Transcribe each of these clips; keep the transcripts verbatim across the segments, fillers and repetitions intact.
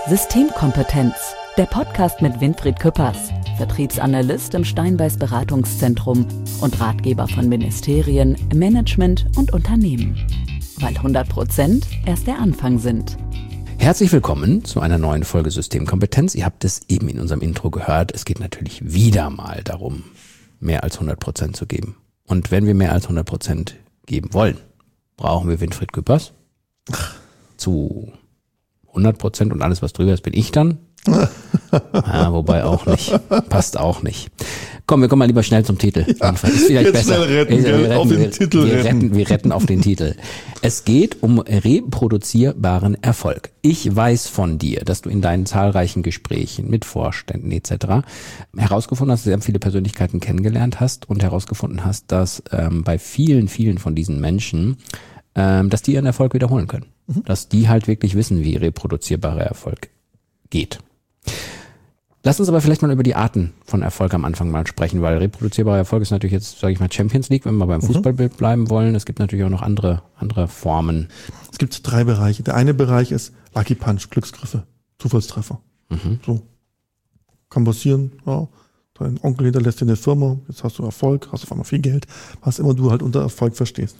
Systemkompetenz, der Podcast mit Winfried Küppers, Vertriebsanalyst im Steinbeis Beratungszentrum und Ratgeber von Ministerien, Management und Unternehmen. Weil hundert Prozent erst der Anfang sind. Herzlich willkommen zu einer neuen Folge Systemkompetenz. Ihr habt es eben in unserem Intro gehört. Es geht natürlich wieder mal darum, mehr als hundert Prozent zu geben. Und wenn wir mehr als hundert Prozent geben wollen, brauchen wir Winfried Küppers zu hundert Prozent und alles, was drüber ist, bin ich dann. Ja, wobei auch nicht. Passt auch nicht. Komm, wir kommen mal lieber schnell zum Titel. Ja, ist vielleicht besser. Schnell retten, wir, retten, auf den wir, Titel wir retten. retten. Wir retten auf den Titel. Es geht um reproduzierbaren Erfolg. Ich weiß von dir, dass du in deinen zahlreichen Gesprächen mit Vorständen et cetera herausgefunden hast, dass du sehr viele Persönlichkeiten kennengelernt hast und herausgefunden hast, dass ähm, bei vielen, vielen von diesen Menschen, ähm, dass die ihren Erfolg wiederholen können. Mhm. Dass die halt wirklich wissen, wie reproduzierbarer Erfolg geht. Lass uns aber vielleicht mal über die Arten von Erfolg am Anfang mal sprechen, weil reproduzierbarer Erfolg ist natürlich jetzt, sage ich mal, Champions League, wenn wir beim Fußball mhm. bleiben wollen. Es gibt natürlich auch noch andere andere Formen. Es gibt drei Bereiche. Der eine Bereich ist Lucky Punch, Glücksgriffe, Zufallstreffer. Mhm. So kann passieren. Ja. Dein Onkel hinterlässt dir eine Firma, jetzt hast du Erfolg, hast auf einmal viel Geld, was immer du halt unter Erfolg verstehst.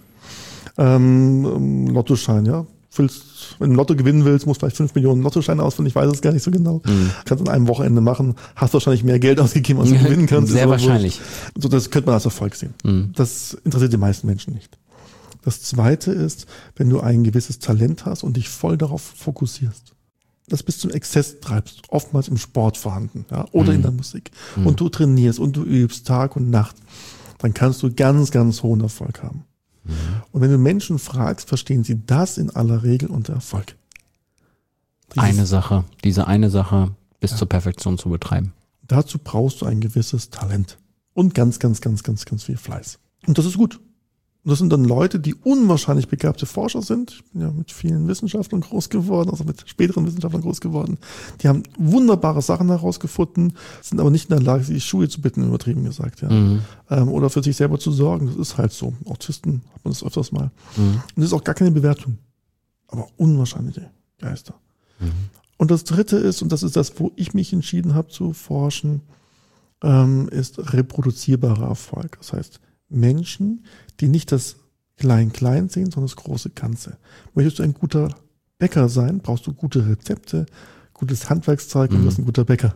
Ähm, Lottoschein, ja. Willst, wenn du Lotto gewinnen willst, musst du vielleicht fünf Millionen Lottoscheine ausfüllen, ich weiß es gar nicht so genau. Mhm. Kannst an einem Wochenende machen, hast wahrscheinlich mehr Geld ausgegeben, als du gewinnen kannst. Sehr wahrscheinlich. So, das könnte man als Erfolg sehen. Mhm. Das interessiert die meisten Menschen nicht. Das zweite ist, wenn du ein gewisses Talent hast und dich voll darauf fokussierst. Das bis zum Exzess treibst, oftmals im Sport vorhanden, ja, oder mhm. in der Musik. Mhm. Und du trainierst und du übst Tag und Nacht, dann kannst du ganz, ganz hohen Erfolg haben. Mhm. Und wenn du Menschen fragst, verstehen sie das in aller Regel unter Erfolg. Dieses, eine Sache, diese eine Sache bis ja. zur Perfektion zu betreiben. Dazu brauchst du ein gewisses Talent und ganz, ganz, ganz, ganz, ganz viel Fleiß. Und das ist gut. Und das sind dann Leute, die unwahrscheinlich begabte Forscher sind. Ich bin ja mit vielen Wissenschaftlern groß geworden, also mit späteren Wissenschaftlern groß geworden. Die haben wunderbare Sachen herausgefunden, sind aber nicht in der Lage, sich die Schuhe zu bitten, übertrieben gesagt. Ja. Mhm. Ähm, oder für sich selber zu sorgen. Das ist halt so. Autisten hat man das öfters mal. Mhm. Und das ist auch gar keine Bewertung. Aber unwahrscheinliche Geister. Mhm. Und das Dritte ist, und das ist das, wo ich mich entschieden habe zu forschen, ähm, ist reproduzierbarer Erfolg. Das heißt, Menschen, die nicht das Klein-Klein sehen, sondern das große Ganze. Möchtest du ein guter Bäcker sein, brauchst du gute Rezepte, gutes Handwerkszeug und mhm. du bist ein guter Bäcker.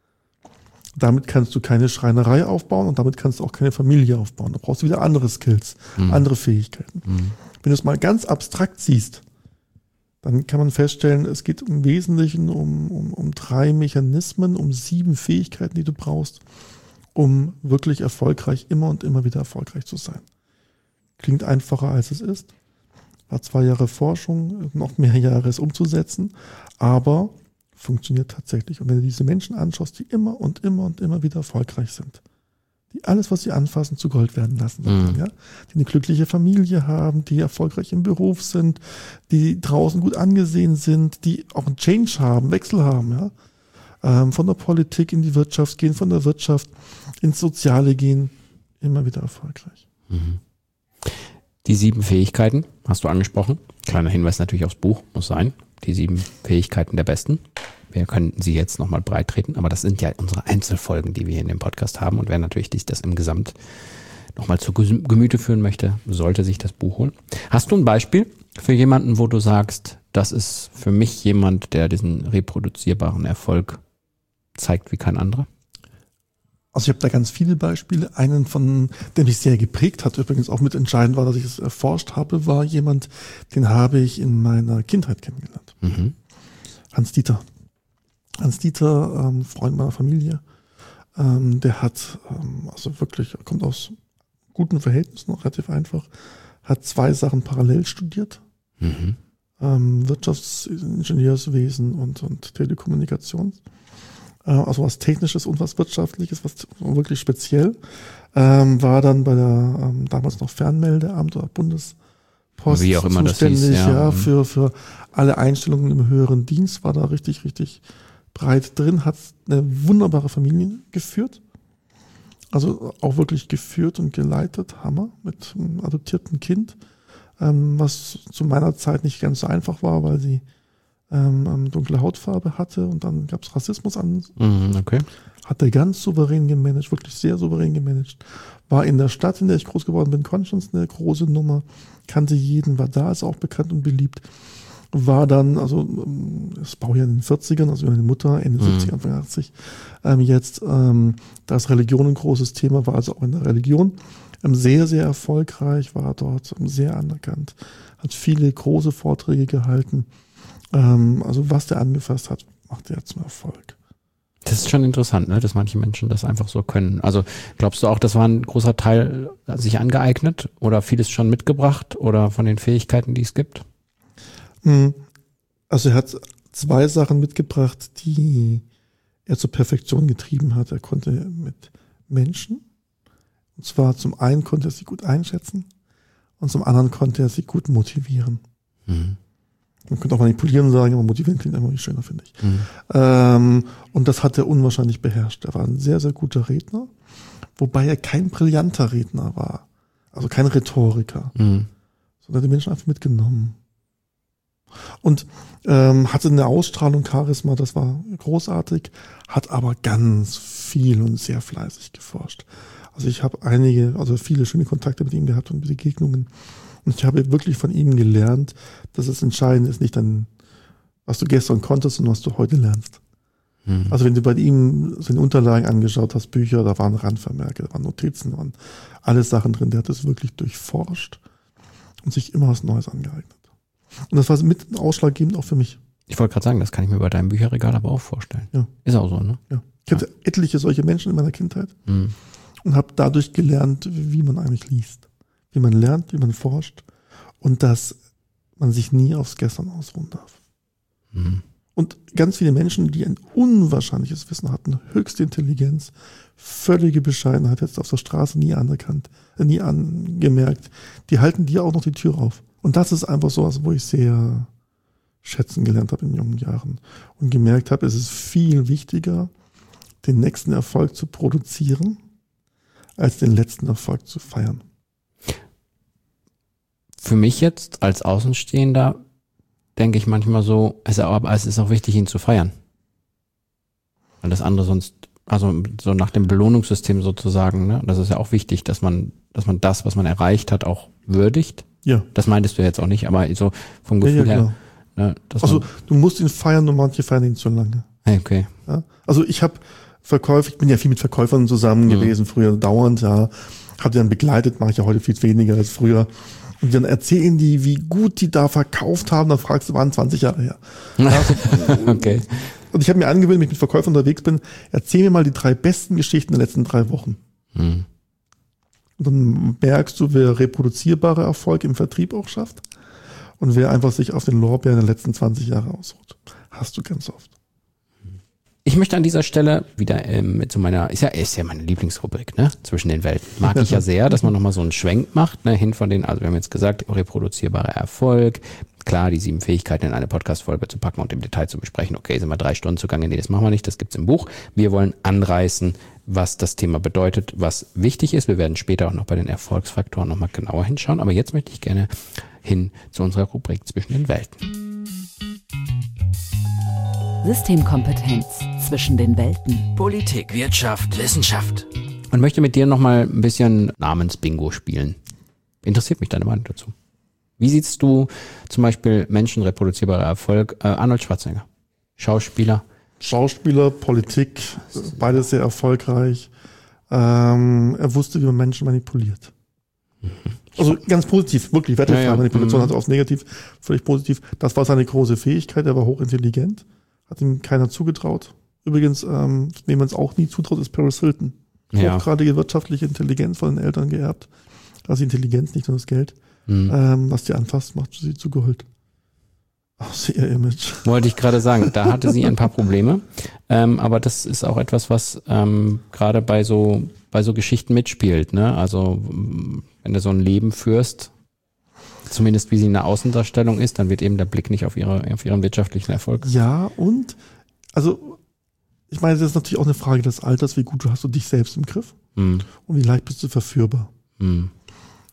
Damit kannst du keine Schreinerei aufbauen und damit kannst du auch keine Familie aufbauen. Da brauchst du wieder andere Skills, mhm. andere Fähigkeiten. Mhm. Wenn du es mal ganz abstrakt siehst, dann kann man feststellen, es geht im Wesentlichen um, um, um drei Mechanismen, um sieben Fähigkeiten, die du brauchst, um wirklich erfolgreich, immer und immer wieder erfolgreich zu sein. Klingt einfacher, als es ist. War zwei Jahre Forschung, noch mehr Jahre es umzusetzen, aber funktioniert tatsächlich. Und wenn du diese Menschen anschaust, die immer und immer und immer wieder erfolgreich sind, die alles, was sie anfassen, zu Gold werden lassen, mhm. ja? Die eine glückliche Familie haben, die erfolgreich im Beruf sind, die draußen gut angesehen sind, die auch einen Change haben, Wechsel haben, ja. Von der Politik in die Wirtschaft gehen, von der Wirtschaft ins Soziale gehen, immer wieder erfolgreich. Die sieben Fähigkeiten hast du angesprochen. Kleiner Hinweis natürlich aufs Buch, muss sein. Die sieben Fähigkeiten der Besten. Wir können sie jetzt nochmal breit treten, aber das sind ja unsere Einzelfolgen, die wir hier in dem Podcast haben. Und wer natürlich dich das im Gesamt nochmal zu Gemüte führen möchte, sollte sich das Buch holen. Hast du ein Beispiel für jemanden, wo du sagst, das ist für mich jemand, der diesen reproduzierbaren Erfolg zeigt wie kein anderer? Also ich habe da ganz viele Beispiele. Einen von, der mich sehr geprägt hat, übrigens auch mit entscheidend war, dass ich es erforscht habe, war jemand, den habe ich in meiner Kindheit kennengelernt. Mhm. Hans Dieter. Hans Dieter, ähm, Freund meiner Familie, ähm, der hat, ähm, also wirklich, er kommt aus guten Verhältnissen, noch relativ einfach, hat zwei Sachen parallel studiert. Mhm. Ähm, Wirtschaftsingenieurswesen und, und Telekommunikation. Also was Technisches und was Wirtschaftliches, was wirklich speziell, ähm, war dann bei der ähm, damals noch Fernmeldeamt oder Bundespost wie auch immer zuständig, das hieß, ja, ja für, für alle Einstellungen im höheren Dienst, war da richtig, richtig breit drin, hat eine wunderbare Familie geführt, also auch wirklich geführt und geleitet, Hammer, mit einem adoptierten Kind, ähm, was zu meiner Zeit nicht ganz so einfach war, weil sie ähm, dunkle Hautfarbe hatte und dann gab es Rassismus an. Mhm, okay. Hat er ganz souverän gemanagt, wirklich sehr souverän gemanagt. War in der Stadt, in der ich groß geworden bin, Konstanz eine große Nummer, kannte jeden, war da, ist auch bekannt und beliebt. War dann, also das Baujahr in den vierzigern, also meine Mutter Ende mhm. siebzig, Anfang achtzig, ähm, jetzt, ähm, da ist Religion ein großes Thema, war also auch in der Religion ähm, sehr, sehr erfolgreich, war dort ähm, sehr anerkannt, hat viele große Vorträge gehalten. Ähm, also was der angefasst hat, macht er zum Erfolg. Das ist schon interessant, ne, dass manche Menschen das einfach so können. Also glaubst du auch, das war ein großer Teil sich angeeignet oder vieles schon mitgebracht oder von den Fähigkeiten, die es gibt? Also er hat zwei Sachen mitgebracht, die er zur Perfektion getrieben hat. Er konnte mit Menschen, und zwar zum einen konnte er sie gut einschätzen und zum anderen konnte er sie gut motivieren. Mhm. Man könnte auch manipulieren sagen, aber motivieren klingt immer schöner, finde ich. Mhm. Ähm, und das hat er unwahrscheinlich beherrscht. Er war ein sehr, sehr guter Redner, wobei er kein brillanter Redner war. Also kein Rhetoriker, mhm. sondern die Menschen einfach mitgenommen. Und ähm, hatte eine Ausstrahlung, Charisma, das war großartig, hat aber ganz viel und sehr fleißig geforscht. Also ich habe einige, also viele schöne Kontakte mit ihm gehabt und Begegnungen. Und ich habe wirklich von ihm gelernt, dass es entscheidend ist, nicht dann, was du gestern konntest und was du heute lernst. Mhm. Also wenn du bei ihm seine Unterlagen angeschaut hast, Bücher, da waren Randvermerke, da waren Notizen, da waren alles Sachen drin, der hat es wirklich durchforscht und sich immer was Neues angeeignet. Und das war mit ausschlaggebend auch für mich. Ich wollte gerade sagen, das kann ich mir bei deinem Bücherregal aber auch vorstellen. Ja. Ist auch so, ne? Ja. Ich hatte ja. etliche solche Menschen in meiner Kindheit mhm. und habe dadurch gelernt, wie man eigentlich liest. Wie man lernt, wie man forscht und dass man sich nie aufs Gestern ausruhen darf. Mhm. Und ganz viele Menschen, die ein unwahrscheinliches Wissen hatten, höchste Intelligenz, völlige Bescheidenheit, jetzt auf der Straße nie anerkannt, äh, nie angemerkt, die halten dir auch noch die Tür auf. Und das ist einfach so was, wo ich sehr schätzen gelernt habe in jungen Jahren und gemerkt habe, es ist viel wichtiger, den nächsten Erfolg zu produzieren, als den letzten Erfolg zu feiern. Für mich jetzt als Außenstehender denke ich manchmal so, es ist auch, es ist auch wichtig, ihn zu feiern. Weil das andere sonst, also so nach dem Belohnungssystem sozusagen, ne, das ist ja auch wichtig, dass man, dass man das, was man erreicht hat, auch würdigt. Ja. Das meintest du jetzt auch nicht, aber so vom Gefühl ja, ja, her. Ne, dass also du musst ihn feiern und manche feiern ihn zu lange. Okay. Ja? Also ich habe Verkäufer, ich bin ja viel mit Verkäufern zusammen mhm. gewesen, früher dauernd, ja. Habe die dann begleitet, mache ich ja heute viel weniger als früher. Und dann erzählen die, wie gut die da verkauft haben, dann fragst du, waren zwanzig Jahre her. Ja, also, okay. Und ich habe mir angewöhnt, wenn ich mit Verkäufern unterwegs bin, erzähl mir mal die drei besten Geschichten der letzten drei Wochen. Mhm. Und dann merkst du, wer reproduzierbare Erfolg im Vertrieb auch schafft und wer einfach sich auf den Lorbeeren der letzten zwanzig Jahre ausruht. Hast du ganz oft. Ich möchte an dieser Stelle wieder ähm, zu meiner, ist ja, ist ja meine Lieblingsrubrik, ne, zwischen den Welten. Mag ich ja sehr, dass man nochmal so einen Schwenk macht, ne, hin von den, also wir haben jetzt gesagt, reproduzierbarer Erfolg, klar, die sieben Fähigkeiten in eine Podcast-Folge zu packen und im Detail zu besprechen. Okay, sind wir drei Stunden zugange? Nee, das machen wir nicht, das gibt's im Buch. Wir wollen anreißen, was das Thema bedeutet, was wichtig ist. Wir werden später auch noch bei den Erfolgsfaktoren nochmal genauer hinschauen, aber jetzt möchte ich gerne hin zu unserer Rubrik zwischen den Welten. Systemkompetenz zwischen den Welten. Politik, Wirtschaft, Wissenschaft. Und möchte mit dir nochmal ein bisschen Namensbingo spielen. Interessiert mich deine Meinung dazu. Wie siehst du zum Beispiel menschenreproduzierbarer Erfolg? Äh, Arnold Schwarzenegger, Schauspieler. Schauspieler, Politik, beides sehr erfolgreich. Ähm, er wusste, wie man Menschen manipuliert. Mhm. Also ganz positiv, wirklich, wertefrei. Ja, ja. Manipulation mhm. hat auch negativ, völlig positiv. Das war seine große Fähigkeit, er war hochintelligent. Hat ihm keiner zugetraut. Übrigens, ähm, wem man es auch nie zutraut, ist Paris Hilton. Ja. Hochgradige wirtschaftliche Intelligenz von den Eltern geerbt. Also Intelligenz, nicht nur das Geld. Mhm. Ähm, was die anfasst, macht sie zu Gold. Aus ihr Image. Wollte ich gerade sagen, da hatte sie ein paar Probleme. Ähm, aber das ist auch etwas, was ähm, gerade bei so bei so Geschichten mitspielt. Ne? Also wenn du so ein Leben führst, zumindest wie sie in der Außendarstellung ist, dann wird eben der Blick nicht auf ihre, auf ihren wirtschaftlichen Erfolg. Ja, und, also, ich meine, das ist natürlich auch eine Frage des Alters, wie gut hast du dich selbst im Griff mm. und wie leicht bist du verführbar. Mm.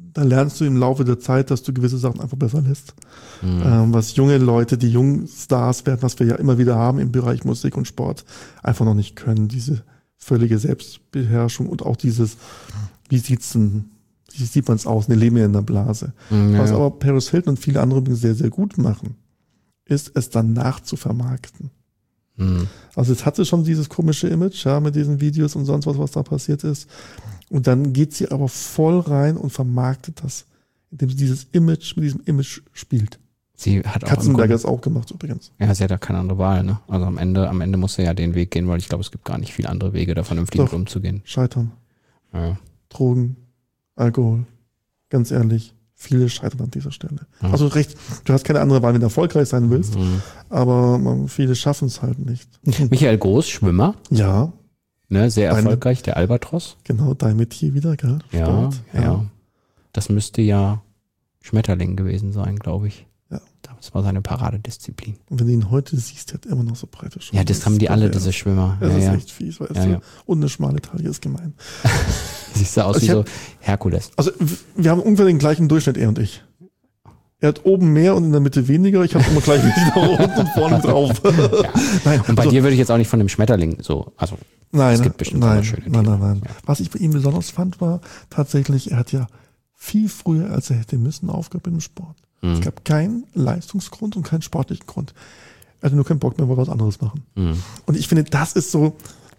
da lernst du im Laufe der Zeit, dass du gewisse Sachen einfach besser lässt. Mhm. Ähm, was junge Leute, die jungen Stars werden, was wir ja immer wieder haben im Bereich Musik und Sport, einfach noch nicht können. Diese völlige Selbstbeherrschung und auch dieses, wie sieht's denn, wie sieht man es aus? Wir leben ja in einer Blase. Mhm, was ja. aber Paris Hilton und viele andere übrigens sehr, sehr gut machen, ist es danach zu vermarkten. Mhm. Also jetzt hat sie schon dieses komische Image, ja, mit diesen Videos und sonst was, was da passiert ist. Und dann geht sie aber voll rein und vermarktet das, indem sie dieses Image mit diesem Image spielt. Sie hat auch im Katzenberger Grunde, ist auch gemacht übrigens. ja, sie hat ja keine andere Wahl, ne? Also am Ende, am Ende muss sie ja den Weg gehen, weil ich glaube, es gibt gar nicht viele andere Wege, da vernünftig mit Doch. umzugehen. Scheitern. Ja. Drogen, Alkohol. Ganz ehrlich, viele scheitern an dieser Stelle. Ja. Also recht, du hast keine andere Wahl, wenn du erfolgreich sein willst, Mhm. aber man, viele schaffen es halt nicht. Michael Groß, Schwimmer, Ja, ne? Sehr Deine- erfolgreich, der Albatros. genau, dein Metier wieder, gell? Ja, Sport, ja, Das müsste ja Schmetterling gewesen sein, glaube ich. Ja. Das war seine Paradedisziplin. Und wenn du ihn heute siehst, der hat immer noch so breite Schultern. Ja, das haben die alle, pervers. diese Schwimmer. Das Ja, ist ja. echt fies, weißt Ja, du. ja. Und eine schmale Taille ist gemein. Siehst du aus Also wie ich so hab- Herkules. Also w- wir haben ungefähr den gleichen Durchschnitt, er und ich. Er hat oben mehr und in der Mitte weniger. Ich habe immer gleich wieder unten und vorne drauf. Nein, Und bei also, dir würde ich jetzt auch nicht von dem Schmetterling so, also nein, es gibt bestimmt nein, andere schöne nein, Tiere. nein, nein. Ja. Was ich bei ihm besonders fand, war tatsächlich, er hat ja viel früher, als er hätte müssen, aufgehört mit dem Sport. Mhm. Es gab keinen Leistungsgrund und keinen sportlichen Grund. Er hatte nur keinen Bock mehr, wollte was anderes machen. Mhm. Und ich finde, das ist so,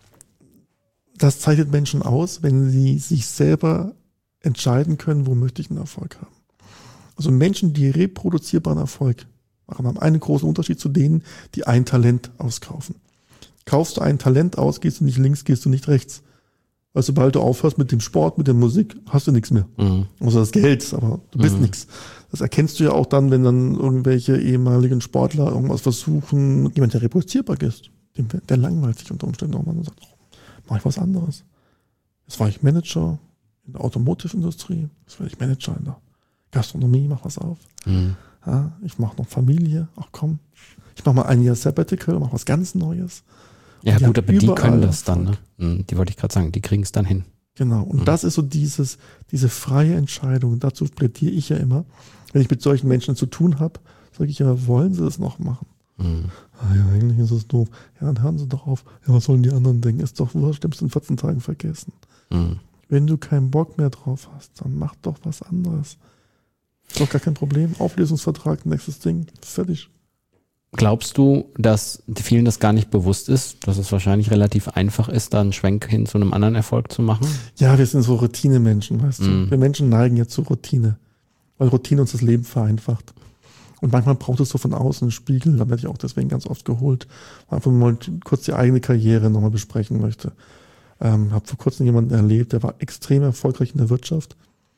das zeichnet Menschen aus, wenn sie sich selber entscheiden können, wo möchte ich einen Erfolg haben. Also Menschen, die reproduzierbaren Erfolg machen, haben einen großen Unterschied zu denen, die ein Talent auskaufen. Kaufst du ein Talent aus, gehst du nicht links, gehst du nicht rechts. Weil sobald du aufhörst mit dem Sport, mit der Musik, hast du nichts mehr. Mhm. Außer das Geld, aber du bist Mhm. nichts. Das erkennst du ja auch dann, wenn dann irgendwelche ehemaligen Sportler irgendwas versuchen. Jemand, der reproduzierbar ist, dem- der langweilt sich unter Umständen auch mal und sagt, oh, mach ich was anderes. Jetzt war ich Manager in der Automotive-Industrie, jetzt werde ich Manager in der Gastronomie, mach was auf. Mhm. Ja, ich mache noch Familie, ach komm, ich mache mal ein Jahr Sabbatical, mach was ganz Neues. Ja Die gut, haben aber die überall können das dann, ne? Erfolg. Mhm, die wollte ich gerade sagen, die kriegen es dann hin. Genau, und Mhm. das ist so dieses, diese freie Entscheidung. Dazu plädiere ich ja immer, wenn ich mit solchen Menschen zu tun habe, sage ich ja, wollen sie das noch machen? Mhm. Ah ja, eigentlich ist es doof. Ja, dann hören sie doch auf. Ja, was sollen die anderen denken? Ist doch wurscht, nimmst du in vierzehn Tagen vergessen. Mhm. Wenn du keinen Bock mehr drauf hast, dann mach doch was anderes. Ist doch gar kein Problem. Auflösungsvertrag, nächstes Ding, fertig. Glaubst du, dass vielen das gar nicht bewusst ist, dass es wahrscheinlich relativ einfach ist, da einen Schwenk hin zu einem anderen Erfolg zu machen? Ja, wir sind so Routine-Menschen, weißt du. Mhm. Wir Menschen neigen ja zu Routine, weil Routine uns das Leben vereinfacht. Und manchmal braucht es so von außen einen Spiegel, da werde ich auch deswegen ganz oft geholt, weil einfach mal kurz die eigene Karriere nochmal besprechen möchte. Ähm, habe vor kurzem jemanden erlebt, der war extrem erfolgreich in der Wirtschaft,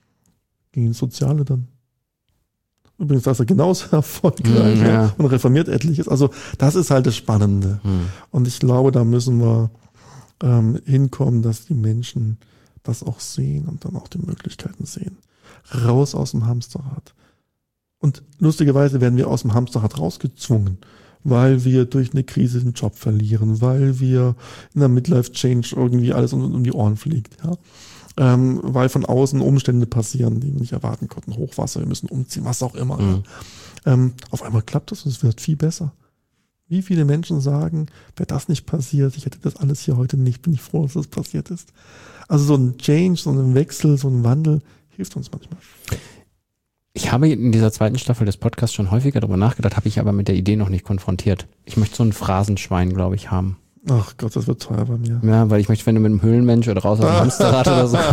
ging ins Soziale dann. Übrigens, da ist er genauso erfolgreich Mhm, ja. ja, und reformiert etliches. Also das ist halt das Spannende. Mhm. Und ich glaube, da müssen wir ähm, hinkommen, dass die Menschen das auch sehen und dann auch die Möglichkeiten sehen. Raus aus dem Hamsterrad. Und lustigerweise werden wir aus dem Hamsterrad rausgezwungen, weil wir durch eine Krise den Job verlieren, weil wir in der Midlife-Change irgendwie alles um, um die Ohren fliegt. Ja? Ähm, weil von außen Umstände passieren, die wir nicht erwarten konnten. Hochwasser, wir müssen umziehen, was auch immer. Mhm. Ja? Ähm, auf einmal klappt das und es wird viel besser. Wie viele Menschen sagen, wäre das nicht passiert, ich hätte das alles hier heute nicht, bin ich froh, dass das passiert ist. Also so ein Change, so ein Wechsel, so ein Wandel hilft uns manchmal. Ich habe in dieser zweiten Staffel des Podcasts schon häufiger darüber nachgedacht, habe ich aber mit der Idee noch nicht konfrontiert. Ich möchte so ein Phrasenschwein, glaube ich, haben. Ach Gott, das wird teuer bei mir. Ja, weil ich möchte, wenn du mit einem Höhlenmensch oder raus aus dem Hamsterrad oder so.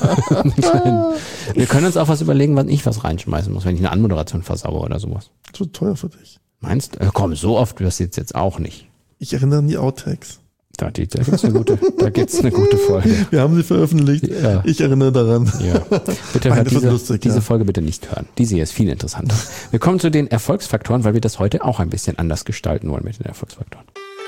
Wir können uns auch was überlegen, wann ich was reinschmeißen muss, wenn ich eine Anmoderation versaue oder sowas. Das wird teuer für dich. Meinst du? Äh, komm, so oft wirst du jetzt, jetzt auch nicht. Ich erinnere an die Outtakes. Da, die, da gibt's eine gute, da gibt's eine gute Folge. Wir haben sie veröffentlicht. Ja. Ich erinnere daran. Ja. Bitte Nein, hört das wird diese, lustig, diese ja. Folge bitte nicht hören. Diese hier ist viel interessanter. Wir kommen zu den Erfolgsfaktoren, weil wir das heute auch ein bisschen anders gestalten wollen mit den Erfolgsfaktoren.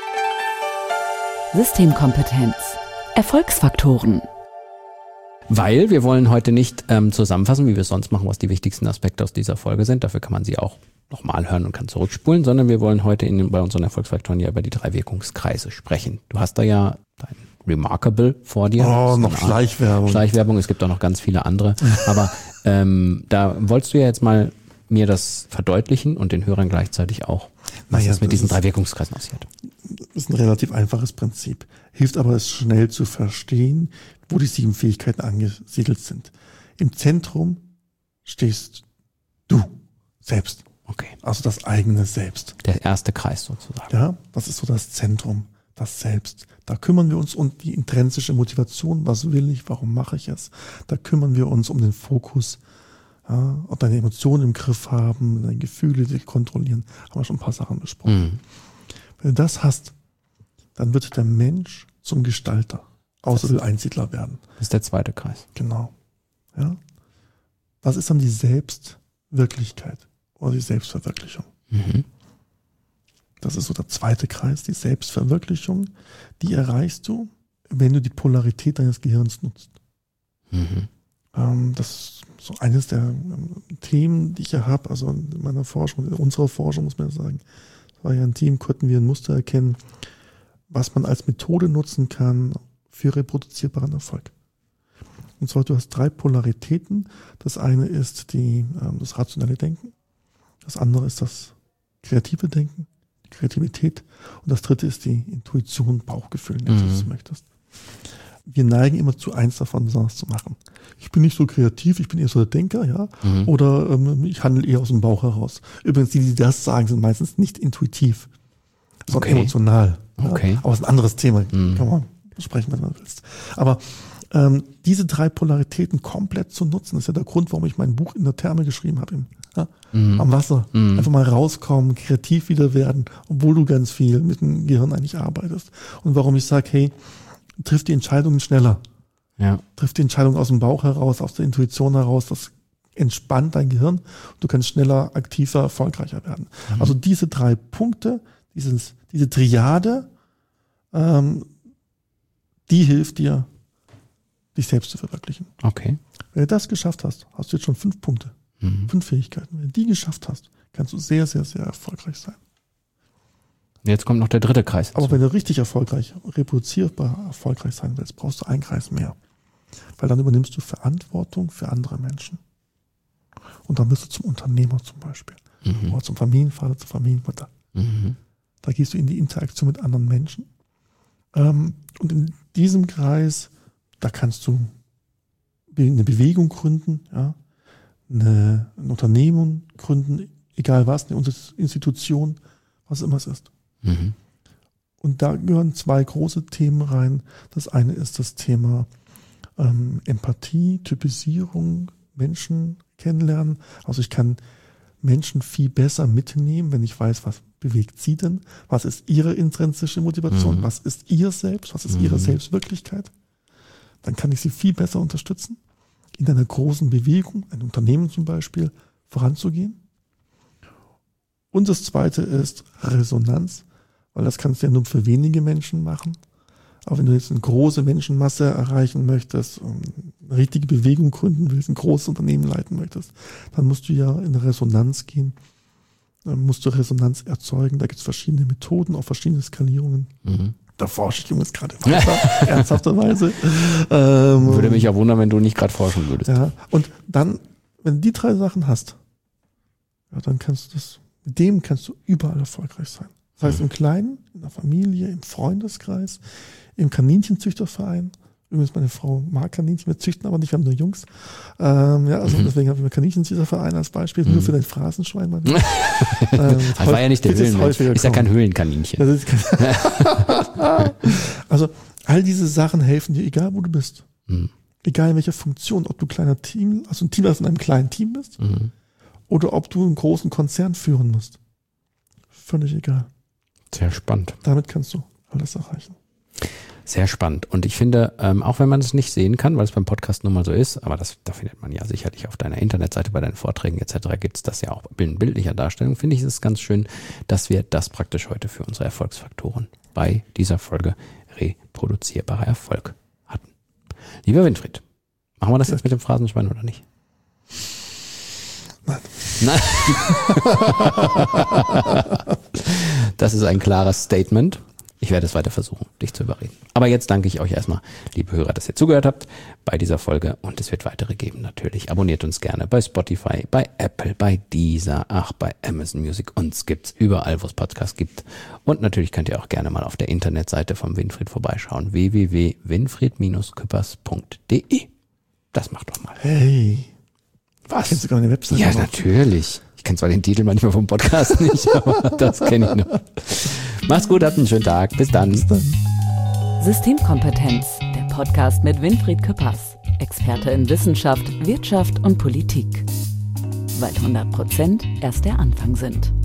Systemkompetenz. Erfolgsfaktoren. Weil wir wollen heute nicht ähm, zusammenfassen, wie wir es sonst machen, was die wichtigsten Aspekte aus dieser Folge sind. Dafür kann man sie auch nochmal hören und kann zurückspulen, sondern wir wollen heute in, bei unseren Erfolgsfaktoren ja über die drei Wirkungskreise sprechen. Du hast da ja dein Remarkable vor dir. Oh, noch Schleichwerbung. Schleichwerbung, es gibt auch noch ganz viele andere. Aber ähm, da wolltest du ja jetzt mal mir das verdeutlichen und den Hörern gleichzeitig auch, was Naja, es mit das diesen ist- drei Wirkungskreisen aussieht. Ist ein relativ einfaches Prinzip. Hilft aber, es schnell zu verstehen, wo die sieben Fähigkeiten angesiedelt sind. Im Zentrum stehst du selbst. Okay. Also das eigene Selbst. Der erste Kreis sozusagen. Ja, das ist so das Zentrum, das Selbst. Da kümmern wir uns um die intrinsische Motivation. Was will ich? Warum mache ich es? Da kümmern wir uns um den Fokus. Ja, ob deine Emotionen im Griff haben, deine Gefühle die kontrollieren. Haben wir schon ein paar Sachen besprochen. Mhm. Wenn du das hast, dann wird der Mensch zum Gestalter. Außer will Einsiedler werden. Das ist der zweite Kreis. Genau. Ja. Was ist dann die Selbstwirklichkeit oder die Selbstverwirklichung? Mhm. Das ist so der zweite Kreis, die Selbstverwirklichung. Die erreichst du, wenn du die Polarität deines Gehirns nutzt. Mhm. Ähm, das ist so eines der ähm, Themen, die ich ja habe, also in meiner Forschung, in unserer Forschung muss man ja sagen. Das war ja ein Team, konnten wir ein Muster erkennen, was man als Methode nutzen kann für reproduzierbaren Erfolg. Und zwar, du hast drei Polaritäten. Das eine ist die, ähm, das rationelle Denken. Das andere ist das kreative Denken, die Kreativität. Und das dritte ist die Intuition, Bauchgefühl, wenn du Mhm. das möchtest. Wir neigen immer zu eins davon, besonders zu machen. Ich bin nicht so kreativ, ich bin eher so der Denker, ja. Mhm. Oder ähm, ich handle eher aus dem Bauch heraus. Übrigens, die, die das sagen, sind meistens nicht intuitiv, sondern Okay. emotional. Ja? Okay. Aber es ist ein anderes Thema. Mhm. Kann man besprechen, wenn man willst. Aber ähm, diese drei Polaritäten komplett zu nutzen, ist ja der Grund, warum ich mein Buch in der Therme geschrieben habe. Im, ja? Mhm. Am Wasser. Mhm. Einfach mal rauskommen, kreativ wieder werden, obwohl du ganz viel mit dem Gehirn eigentlich arbeitest. Und warum ich sage, hey, triff die Entscheidungen schneller. Ja. Triff die Entscheidung aus dem Bauch heraus, aus der Intuition heraus, das entspannt dein Gehirn. Du kannst schneller, aktiver, erfolgreicher werden. Mhm. Also diese drei Punkte, dieses, diese Triade, ähm, die hilft dir, dich selbst zu verwirklichen. Okay. Wenn du das geschafft hast, hast du jetzt schon fünf Punkte, Mhm. fünf Fähigkeiten. Wenn du die geschafft hast, kannst du sehr, sehr, sehr erfolgreich sein. Jetzt kommt noch der dritte Kreis Aber dazu. wenn du richtig erfolgreich, reproduzierbar erfolgreich sein willst, brauchst du einen Kreis mehr. Weil dann übernimmst du Verantwortung für andere Menschen. Und dann wirst du zum Unternehmer zum Beispiel. Mhm. Oder zum Familienvater, zur Familienmutter. Mhm. Da gehst du in die Interaktion mit anderen Menschen. Ähm, und in diesem Kreis, da kannst du eine Bewegung gründen, ja, eine, ein Unternehmen gründen, egal was, eine Institution, was immer es ist. Mhm. Und da gehören zwei große Themen rein. Das eine ist das Thema ähm, Empathie, Typisierung, Menschen kennenlernen. Also ich kann Menschen viel besser mitnehmen, wenn ich weiß, was bewegt sie denn, was ist ihre intrinsische Motivation, Mhm. was ist ihr Selbst, was ist Mhm. ihre Selbstwirklichkeit. Dann kann ich sie viel besser unterstützen, in einer großen Bewegung, ein Unternehmen zum Beispiel, voranzugehen. Und das zweite ist Resonanz, weil das kannst du ja nur für wenige Menschen machen. Aber wenn du jetzt eine große Menschenmasse erreichen möchtest, eine richtige Bewegung gründen willst, ein großes Unternehmen leiten möchtest, dann musst du ja in Resonanz gehen, dann musst du Resonanz erzeugen. Da gibt es verschiedene Methoden, auch verschiedene Skalierungen. Mhm. Da forsche ich übrigens gerade weiter, ernsthafterweise. Ähm, Würde mich auch wundern, wenn du nicht gerade forschen würdest. ja, und dann, wenn du die drei Sachen hast, ja, dann kannst du das, mit dem kannst du überall erfolgreich sein. Das heißt, im Kleinen, in der Familie, im Freundeskreis, im Kaninchenzüchterverein. Übrigens, meine Frau mag Kaninchen, wir züchten aber nicht, wir haben nur Jungs. Ähm, ja, also Mhm. deswegen habe ich mir Kaninchenzüchterverein als Beispiel, Mhm. nur für dein Phrasenschwein. Mal. ähm, Das war ja nicht der wird es Willen. häufiger Ist ja kommen. kein Höhlenkaninchen. Das ist also all diese Sachen helfen dir, egal wo du bist. Mhm. Egal in welcher Funktion, ob du kleiner Team, also ein Team, das in einem kleinen Team bist, Mhm. oder ob du einen großen Konzern führen musst. Völlig egal. Sehr spannend. Damit kannst du alles erreichen. Sehr spannend. Und ich finde, ähm, auch wenn man es nicht sehen kann, weil es beim Podcast nun mal so ist, aber das, da findet man ja sicherlich auf deiner Internetseite, bei deinen Vorträgen et cetera gibt es das ja auch in bildlicher Darstellung, finde ich es ganz schön, dass wir das praktisch heute für unsere Erfolgsfaktoren bei dieser Folge reproduzierbarer Erfolg hatten. Lieber Winfried, machen wir das jetzt mit dem Phrasenschwein oder nicht? Nein. Nein. Das ist ein klares Statement. Ich werde es weiter versuchen, dich zu überreden. Aber jetzt danke ich euch erstmal, liebe Hörer, dass ihr zugehört habt bei dieser Folge. Und es wird weitere geben natürlich. Abonniert uns gerne bei Spotify, bei Apple, bei Deezer, ach, bei Amazon Music. Uns gibt's überall, wo es Podcasts gibt. Und natürlich könnt ihr auch gerne mal auf der Internetseite vom Winfried vorbeischauen. w w w punkt winfried Bindestrich küppers punkt d e. Das macht doch mal. Hey. Was? Kennst du gar eine Webseite? Ja, noch? Natürlich. Ich kenne zwar den Titel manchmal vom Podcast nicht, aber das kenne ich noch. Macht's gut, habt einen schönen Tag. Bis dann. Bis dann. Systemkompetenz, der Podcast mit Winfried Küppers, Experte in Wissenschaft, Wirtschaft und Politik. Weil hundert Prozent erst der Anfang sind.